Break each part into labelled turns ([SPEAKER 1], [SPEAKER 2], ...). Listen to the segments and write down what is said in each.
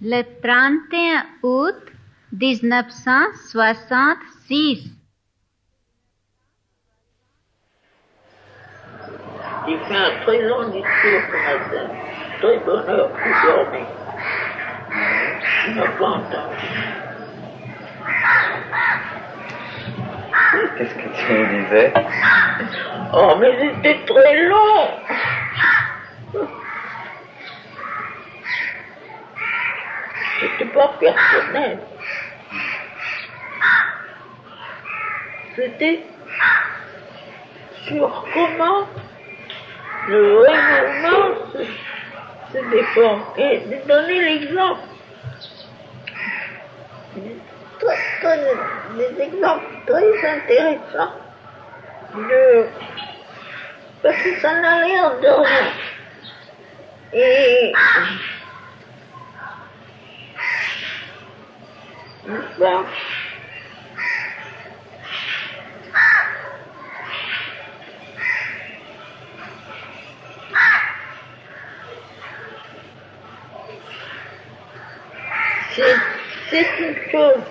[SPEAKER 1] Le 31 août 1966.
[SPEAKER 2] J'ai fait un très long discours ce matin. Très bonne heure pour dormir. Je n'ai pas entendu.
[SPEAKER 3] Qu'est-ce que tu me disais?
[SPEAKER 2] Oh, mais c'était très long. C'était pas personnel. C'était sur comment le vrai mouvement se défend. Et de donner l'exemple. Des exemples très intéressants. Parce que ça n'a l'air de rien. Et ben, c'est une chose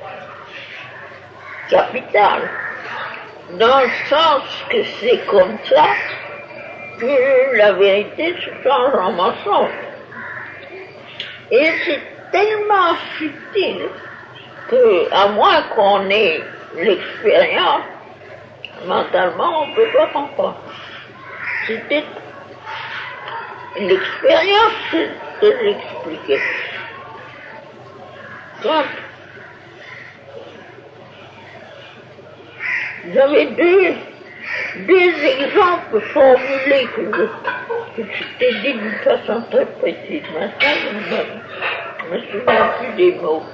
[SPEAKER 2] capitale, dans le sens que c'est comme ça que la vérité se change en mensonge. Et c'est tellement subtil que, à moins qu'on ait l'expérience, mentalement, on ne peut pas comprendre. C'était l'expérience de l'expliquer. Donc, j'avais deux exemples formulés que je t'ai dit d'une façon très précise. Maintenant, je ne me souviens plus des mots.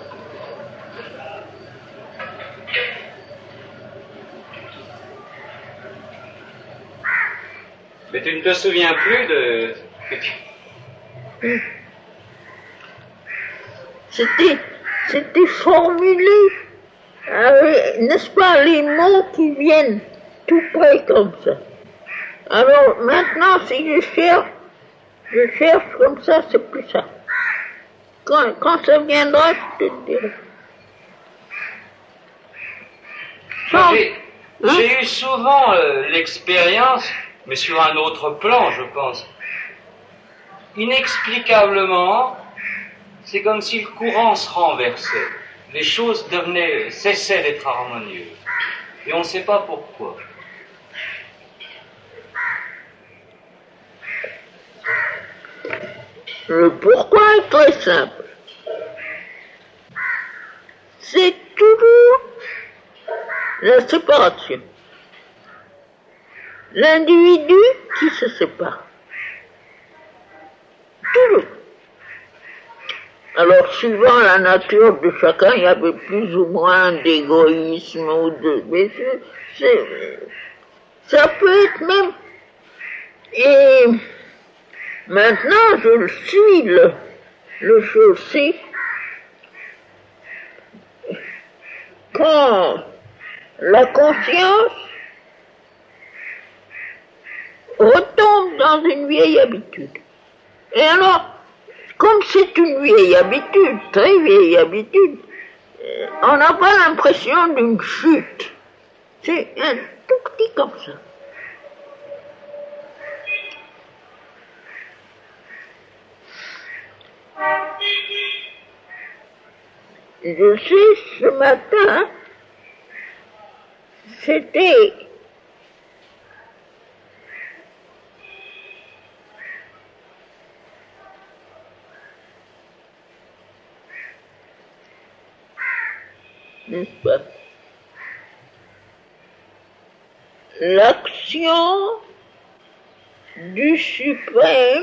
[SPEAKER 3] Mais tu ne te souviens plus de...
[SPEAKER 2] C'était formulé, n'est-ce pas, les mots qui viennent tout près comme ça. Alors maintenant, si je cherche comme ça, c'est plus ça. Quand ça viendra, je te dirai.
[SPEAKER 3] J'ai eu souvent l'expérience, mais sur un autre plan, je pense. Inexplicablement, c'est comme si le courant se renversait. Les choses cessaient d'être harmonieuses. Et on ne sait pas pourquoi.
[SPEAKER 2] Le pourquoi est très simple. C'est toujours la séparation. L'individu qui se sépare. Toujours. Alors, suivant la nature de chacun, il y avait plus ou moins d'égoïsme ou de... Mais ça peut être même... Et maintenant, je le suis, le chaussée. Quand la conscience retombe dans une vieille habitude. Et alors, comme c'est une vieille habitude, très vieille habitude, on n'a pas l'impression d'une chute. C'est un tout petit comme ça. Je sais, ce matin, c'était n'est-ce pas, l'action du suprême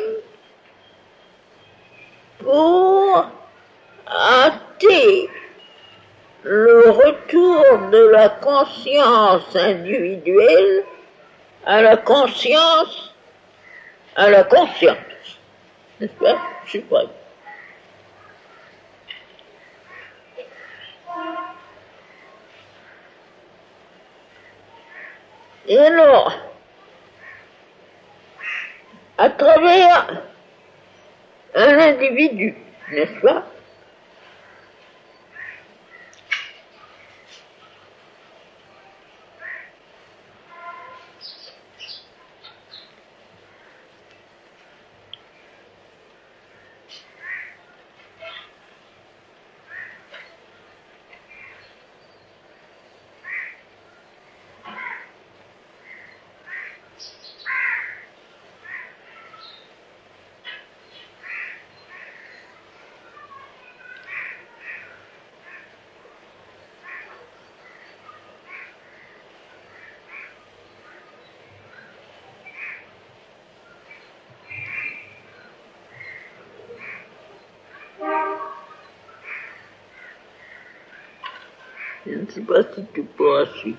[SPEAKER 2] pour hâter le retour de la conscience individuelle à la conscience, n'est-ce pas, suprême. Et alors, à travers un individu, n'est-ce pas, Je ne sais pas si tu pourras suivre.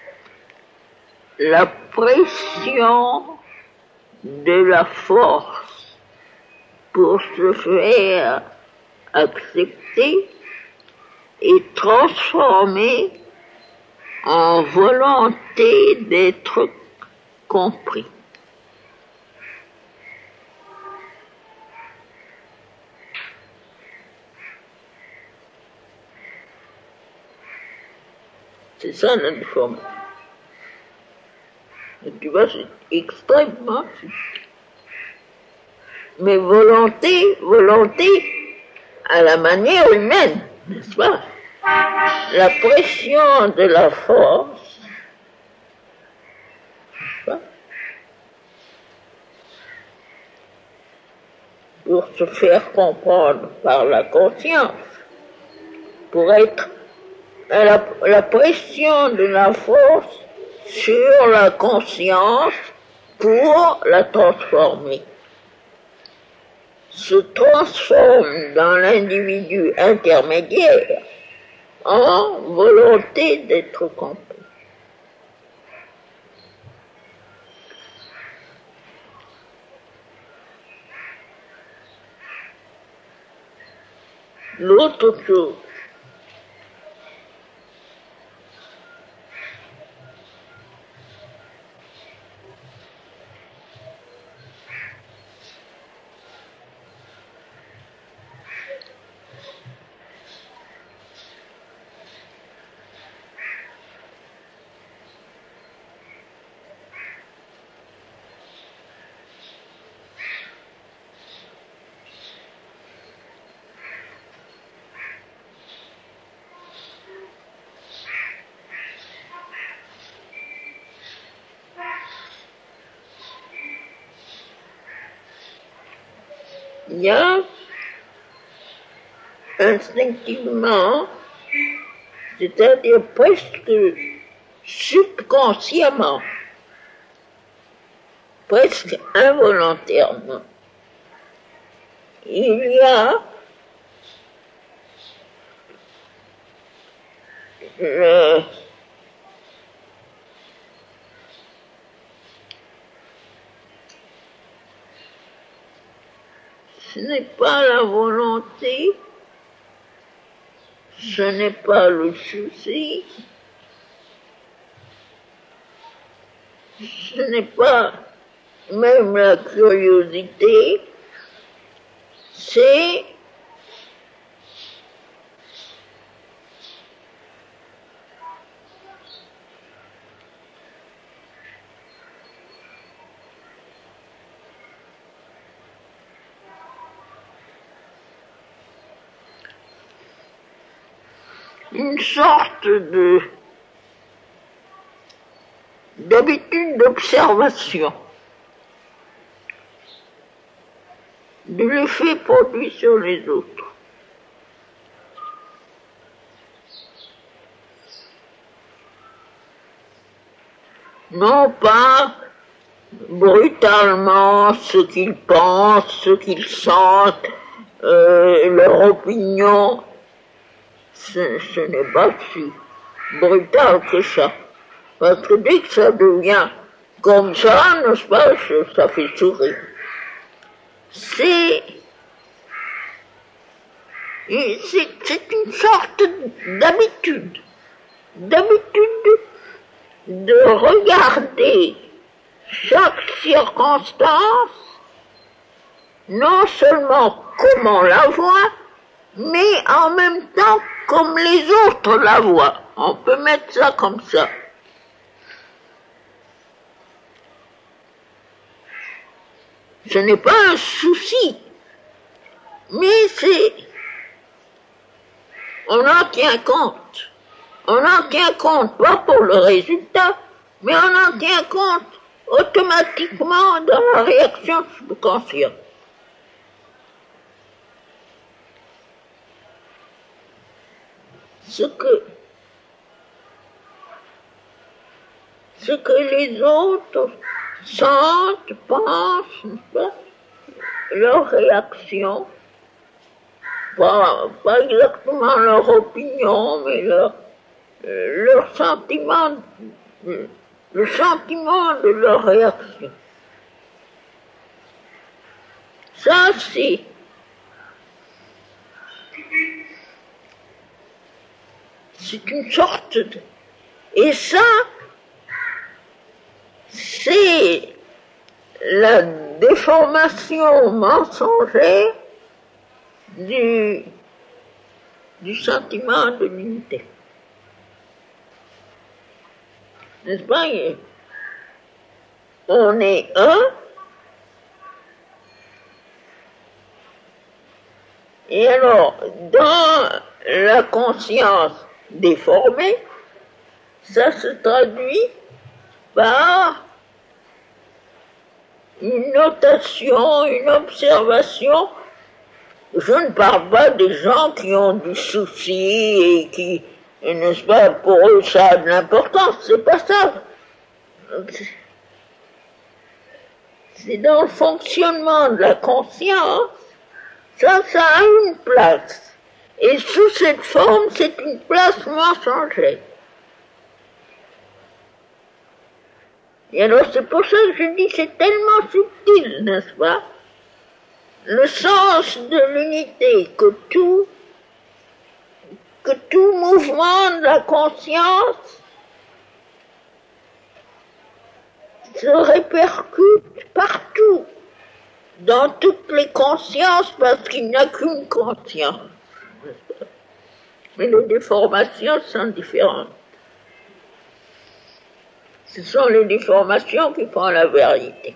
[SPEAKER 2] La pression de la force pour se faire accepter est transformée en volonté d'être compris. C'est ça la déformation. Et tu vois, c'est extrêmement subtil. Mais volonté à la manière humaine, n'est-ce pas? La pression de la force, n'est-ce pas? Pour se faire comprendre par la conscience, pour être la pression de la force sur la conscience pour la transformer, se transforme dans l'individu intermédiaire en volonté d'être compris. L'autre chose, il y a instinctivement, c'est-à-dire presque subconsciemment, presque involontairement, il y a ce n'est pas la volonté, ce n'est pas le souci, ce n'est pas même la curiosité, c'est une sorte d'habitude d'observation de l'effet produit sur les autres. Non pas brutalement ce qu'ils pensent, ce qu'ils sentent, leur opinion, ce n'est pas si brutal que ça. Parce que dès que ça devient comme ça, n'est-ce pas, ça fait sourire. C'est une sorte d'habitude de regarder chaque circonstance, non seulement comme on la voit, mais en même temps comme les autres la voient. On peut mettre ça comme ça. Ce n'est pas un souci, mais on en tient compte. On en tient compte, pas pour le résultat, mais on en tient compte automatiquement dans la réaction subconsciente. Ce que les autres sentent, pensent, leur réaction, pas exactement leur opinion, mais leur sentiment, le sentiment de leur réaction. Ça, c'est une sorte de... Et ça, c'est la déformation mensongère du sentiment de l'unité. N'est-ce pas? On est un, et alors, dans la conscience déformée, ça se traduit par une notation, une observation. Je ne parle pas des gens qui ont du souci et qui, n'est-ce pas, pour eux ça a de l'importance, c'est pas ça. C'est dans le fonctionnement de la conscience, ça a une place. Et sous cette forme, c'est une place mensongère. Et alors c'est pour ça que je dis c'est tellement subtil, n'est-ce pas? Le sens de l'unité, que tout mouvement de la conscience se répercute partout, dans toutes les consciences, parce qu'il n'y a qu'une conscience. Mais les déformations sont différentes. Ce sont les déformations qui font la vérité.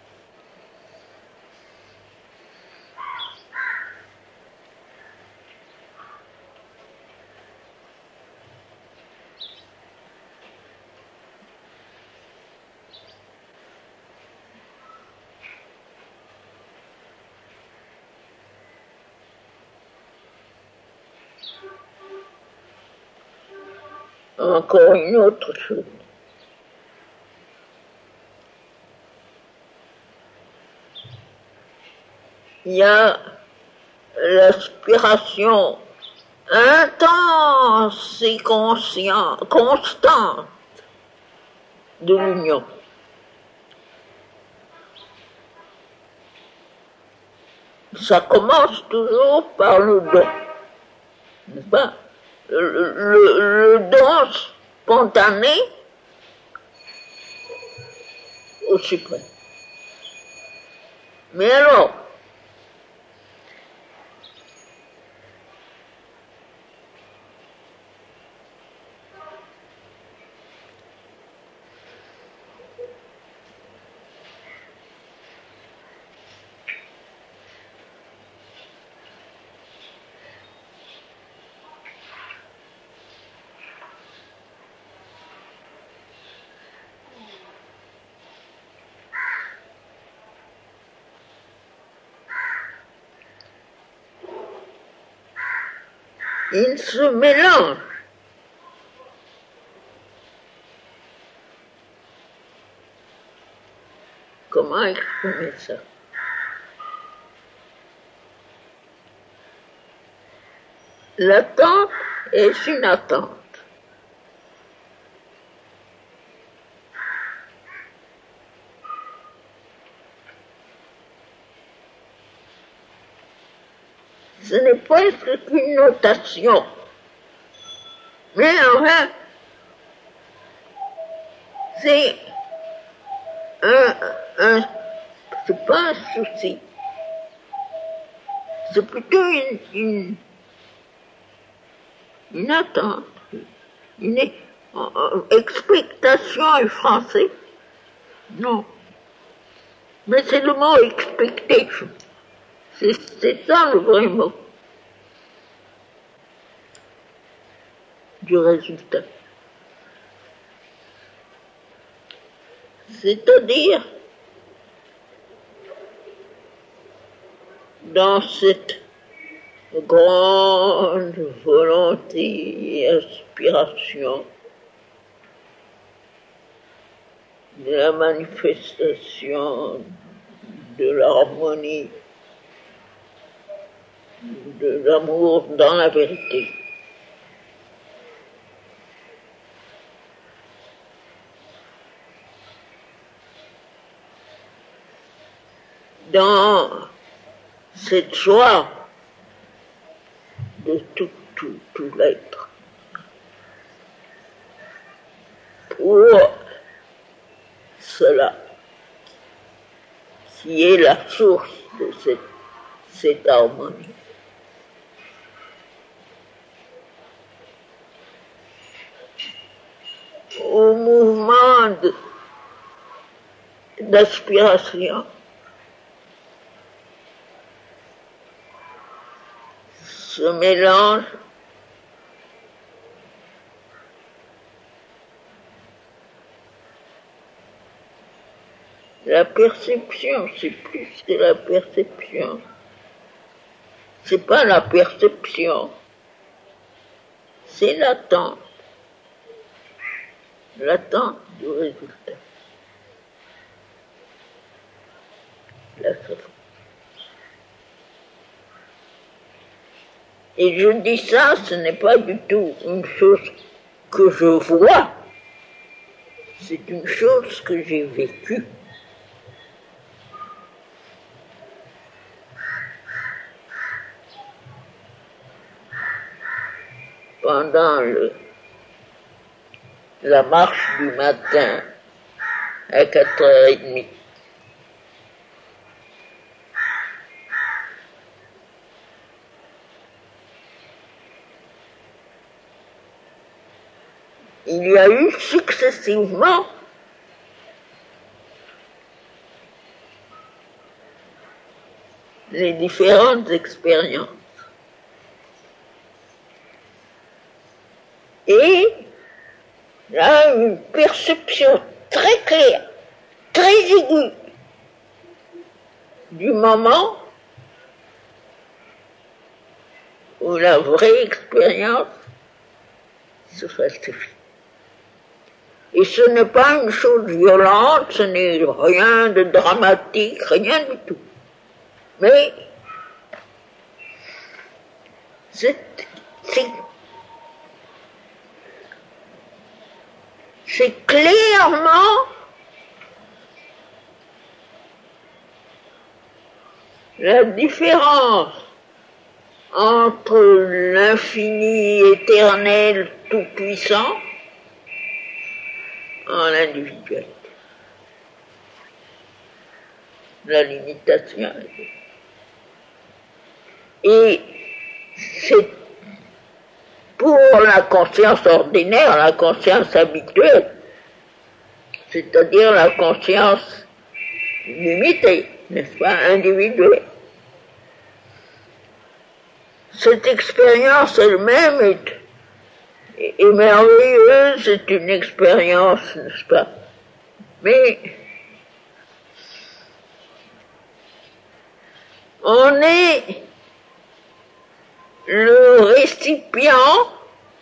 [SPEAKER 2] Encore une autre chose. Il y a l'aspiration intense et constante de l'union. Ça commence toujours par le don, n'est-ce pas? Le don spontané au suprême. Mais alors, ils se mélangent. Comment exprimer ça? L'attente est une attente. Ce n'est presque qu'une notation. Mais enfin, c'est c'est pas un souci. C'est plutôt une attente, une expectation en français. Non. Mais c'est le mot expectation. C'est ça le vrai mot du résultat. C'est-à-dire, dans cette grande volonté et aspiration de la manifestation de l'harmonie, de l'amour dans la vérité. dans cette joie de tout l'être. Pour cela, qui est la source de cette harmonie. Au mouvement d'aspiration, se mélange la perception. C'est plus que la perception. C'est pas la perception, c'est l'attente. L'attente du résultat. Et je dis ça, ce n'est pas du tout une chose que je vois, c'est une chose que j'ai vécue. Pendant la marche du matin à 4h30. Il y a eu successivement les différentes expériences. Et là, une perception très claire, très aiguë du moment où la vraie expérience se falsifie. Et ce n'est pas une chose violente, ce n'est rien de dramatique, rien du tout. Mais c'est clairement la différence entre l'infini éternel tout-puissant en l'individualité. La limitation. Et c'est pour la conscience ordinaire, la conscience habituelle, c'est-à-dire la conscience limitée, n'est-ce pas, individuelle. Cette expérience elle-même est merveilleuse, c'est une expérience, n'est-ce pas? Mais on est le récipient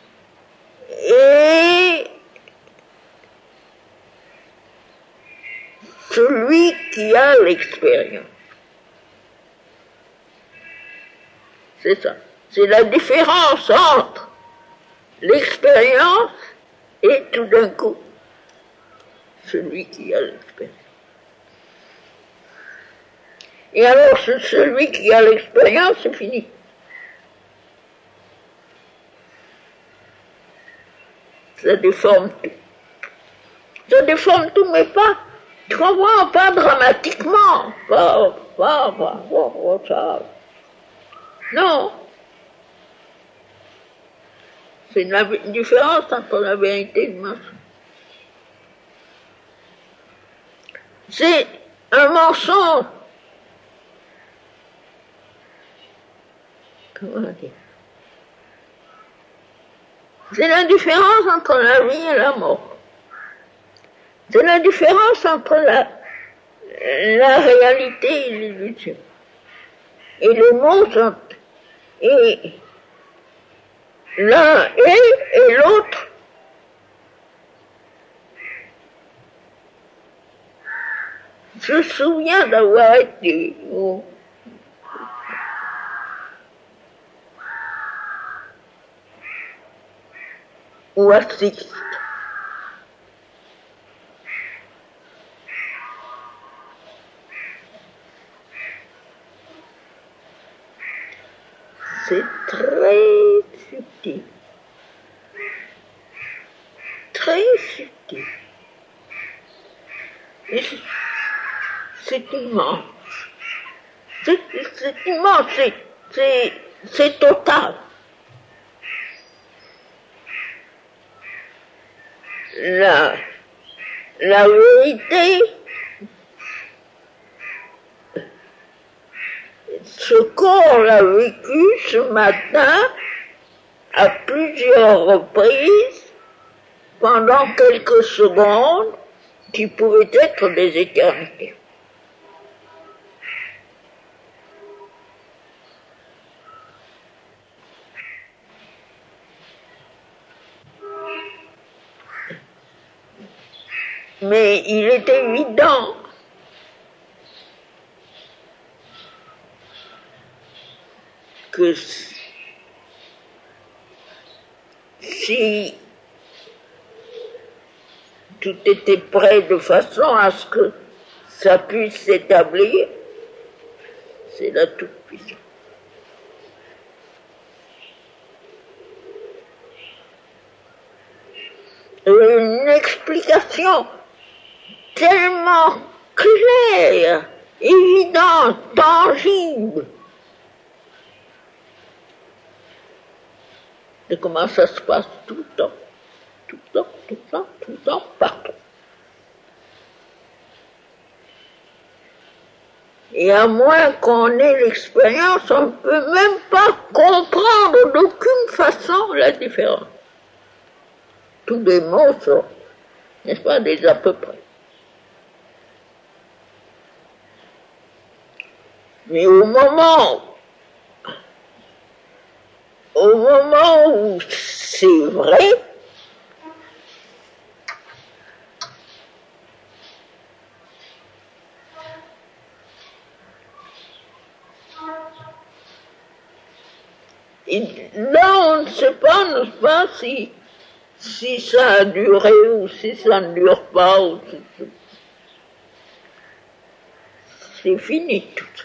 [SPEAKER 2] et celui qui a l'expérience. C'est ça. C'est la différence entre l'expérience et tout d'un coup celui qui a l'expérience. Et alors celui qui a l'expérience, c'est fini. Ça déforme tout. Ça déforme tout, mais pas, tu comprends, pas dramatiquement. Pas ça. Non. C'est une différence entre la vérité et le mensonge. C'est un mensonge. Comment dire? C'est la différence entre la vie et la mort. C'est la différence entre la réalité et l'illusion. Et les mots sont... Et l'un est et l'autre je me souviens d'avoir été ou assiste. subtil. Très subtil. Et c'est immense. C'est immense, c'est total. La vérité, ce corps l'a vécu ce matin à plusieurs reprises pendant quelques secondes qui pouvaient être des éternités. Mais il est évident que si tout était prêt de façon à ce que ça puisse s'établir, c'est la toute-puissance. Une explication tellement claire, évidente, tangible de comment ça se passe tout le temps, tout le temps, tout le temps, tout le temps, partout. Et à moins qu'on ait l'expérience, on ne peut même pas comprendre d'aucune façon la différence. Tous les mots sont, n'est-ce pas, des à peu près. Mais au moment où c'est vrai, et là on ne sait pas, n'est-ce pas, si ça a duré ou si ça ne dure pas, ou c'est fini tout ça.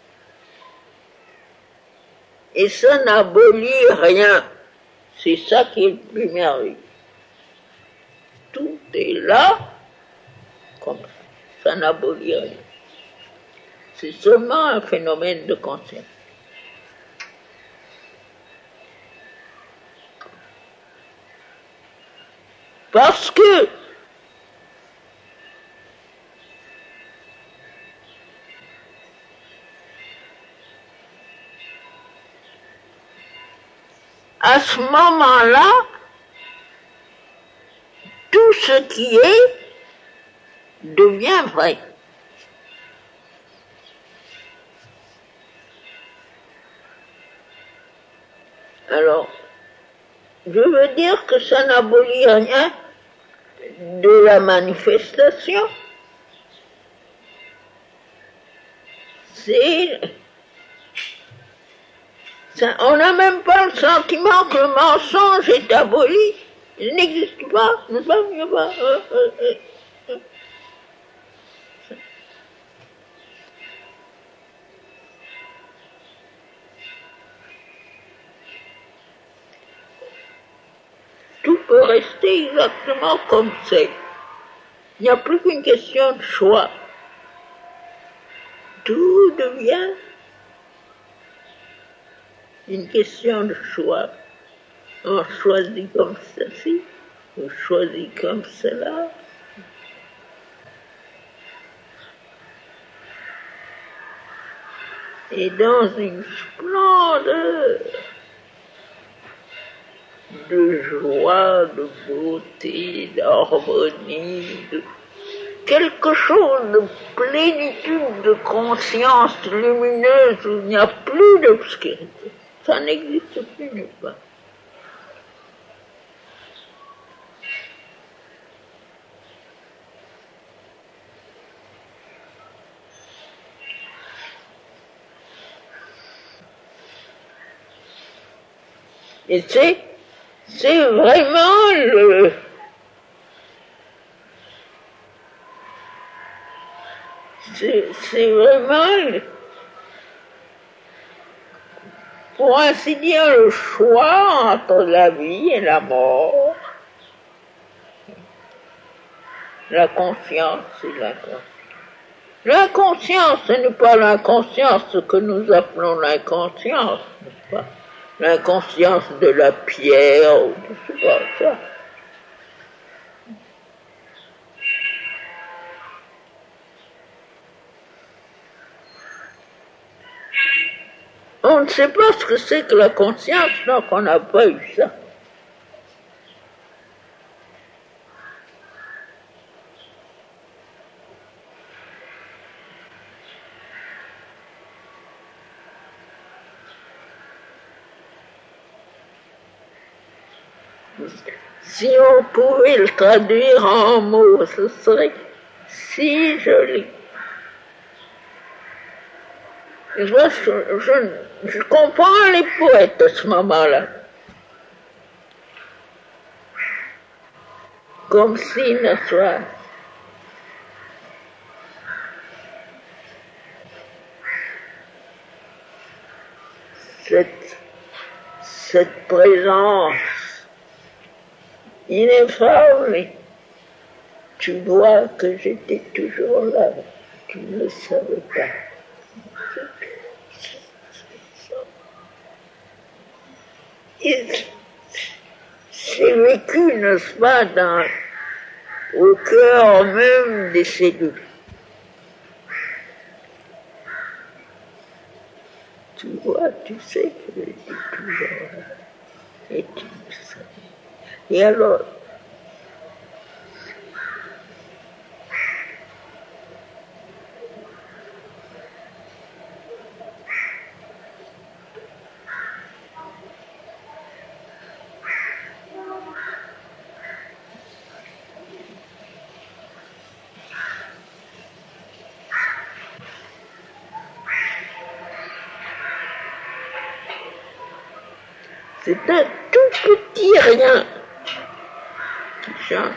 [SPEAKER 2] Et ça n'abolit rien. C'est ça qui est le plus merveilleux. Tout est là, comme ça. Ça n'abolit rien. C'est seulement un phénomène de conscience. Parce que à ce moment-là, tout ce qui est devient vrai. Alors, je veux dire que ça n'abolit rien de la manifestation. On n'a même pas le sentiment que le mensonge est aboli. Il n'existe pas, ne pas. Tout peut rester exactement comme c'est. Il n'y a plus qu'une question de choix. Tout devient une question de choix. On choisit comme ceci, on choisit comme cela. Et dans une splendeur de joie, de beauté, d'harmonie, de quelque chose de plénitude, de conscience lumineuse où il n'y a plus d'obscurité. Ça n'existe plus nulle part. Et c'est vraiment c'est vraiment pour ainsi dire, le choix entre la vie et la mort. La conscience et l'inconscience. L'inconscience, ce n'est pas l'inconscience que nous appelons l'inconscience, n'est-ce pas? L'inconscience de la pierre, ou je sais pas ça. On ne sait pas ce que c'est que la conscience, donc on n'a pas eu ça. Si on pouvait le traduire en mots, ce serait si joli. Je comprends les poètes à ce moment-là. Comme si, n'est-ce pas, cette présence ineffable, tu vois que j'étais toujours là, tu ne le savais pas. C'est vécu, n'est-ce pas, au cœur même des cellules. Tu vois, tu sais que j'étais toujours là, et tu le savais. Et alors, c'est un tout petit rien qui change.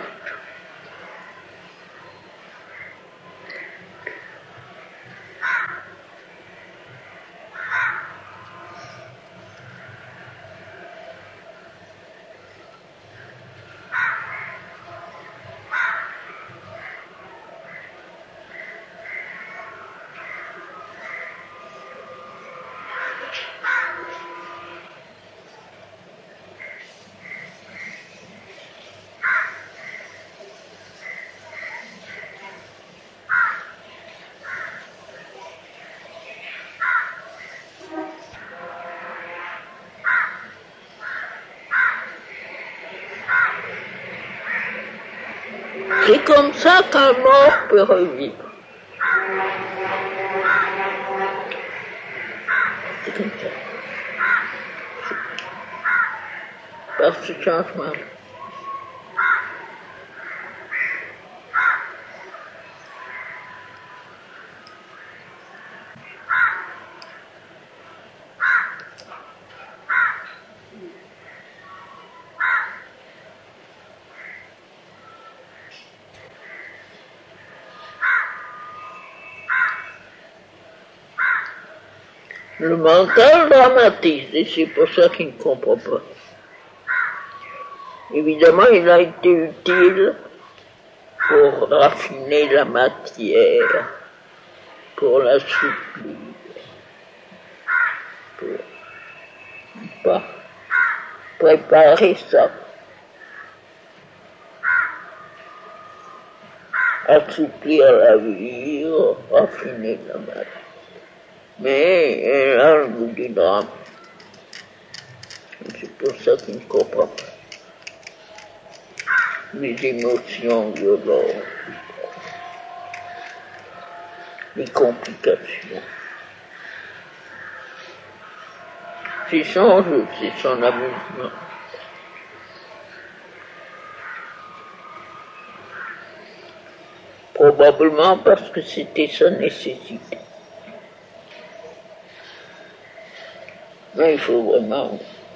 [SPEAKER 2] C'est comme ça qu'un mort peut revivre. C'est comme ça. Par ce changement. Le mental dramatise, et c'est pour ça qu'il ne comprend pas. Évidemment, il a été utile pour raffiner la matière, pour l'assouplir, pour préparer ça, assouplir la vie, raffiner la matière. Mais elle a le goût du drame. C'est pour ça qu'il ne comprend pas. Les émotions violentes, les complications. C'est son jeu, c'est son amusement. Probablement parce que c'était sa nécessité. Mais il faut vraiment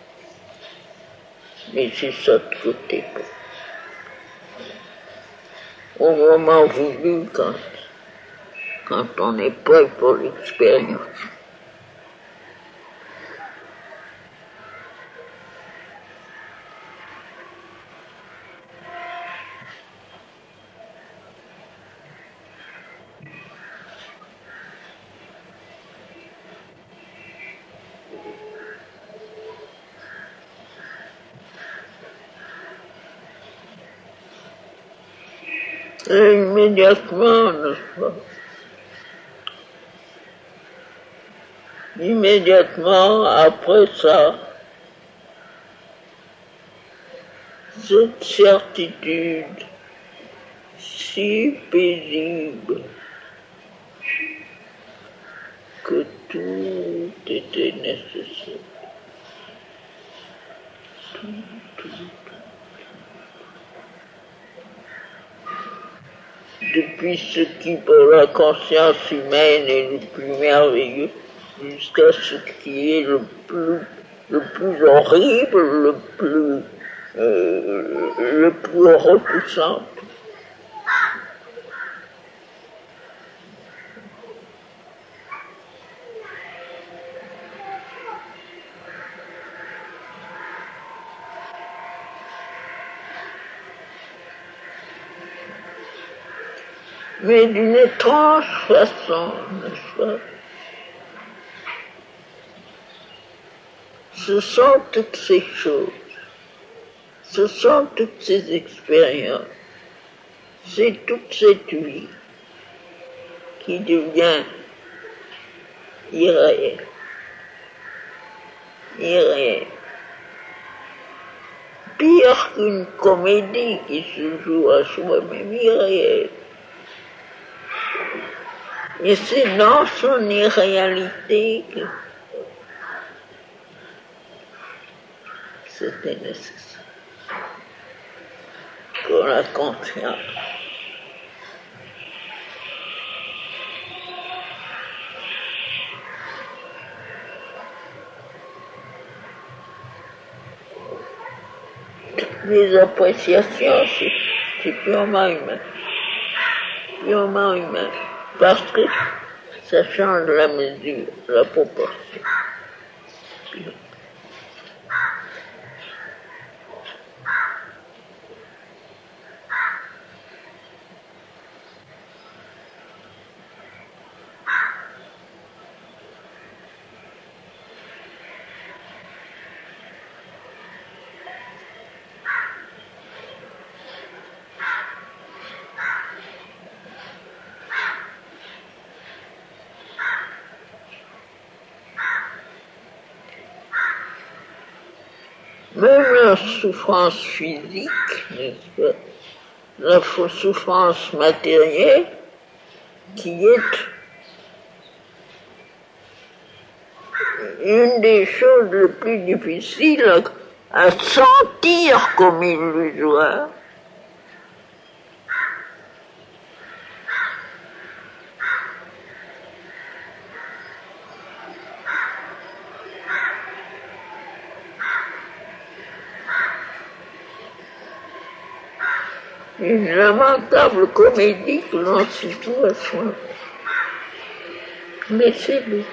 [SPEAKER 2] laisser ça de côté. Au moment voulu, quand on est prêt pour l'expérience. C'est immédiatement, n'est-ce pas? Immédiatement après ça, cette certitude si paisible que tout était nécessaire. Tout. Depuis ce qui pour la conscience humaine est le plus merveilleux, jusqu'à ce qui est le plus horrible, le plus repoussant. Mais d'une étrange façon, n'est-ce pas? Ce sont toutes ces choses, ce sont toutes ces expériences, c'est toute cette vie qui devient irréelle. Irréelle. Pire qu'une comédie qui se joue à soi-même, irréelle. Et c'est dans son irréalité que c'était nécessaire pour la conscience. Les appréciations, c'est purement humain. Purement humain. Parce que ça change la mesure, la proportion. Même la souffrance physique, n'est-ce pas, la souffrance matérielle, qui est une des choses les plus difficiles à sentir comme illusoire. Une lamentable comédie que l'on se joue à soi. Mais c'est lui.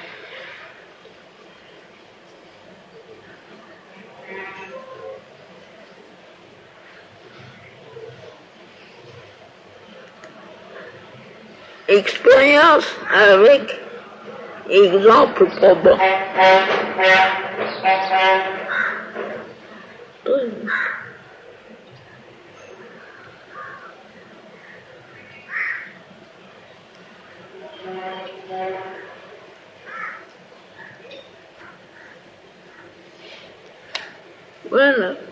[SPEAKER 2] Expérience avec exemple probant. Voilà.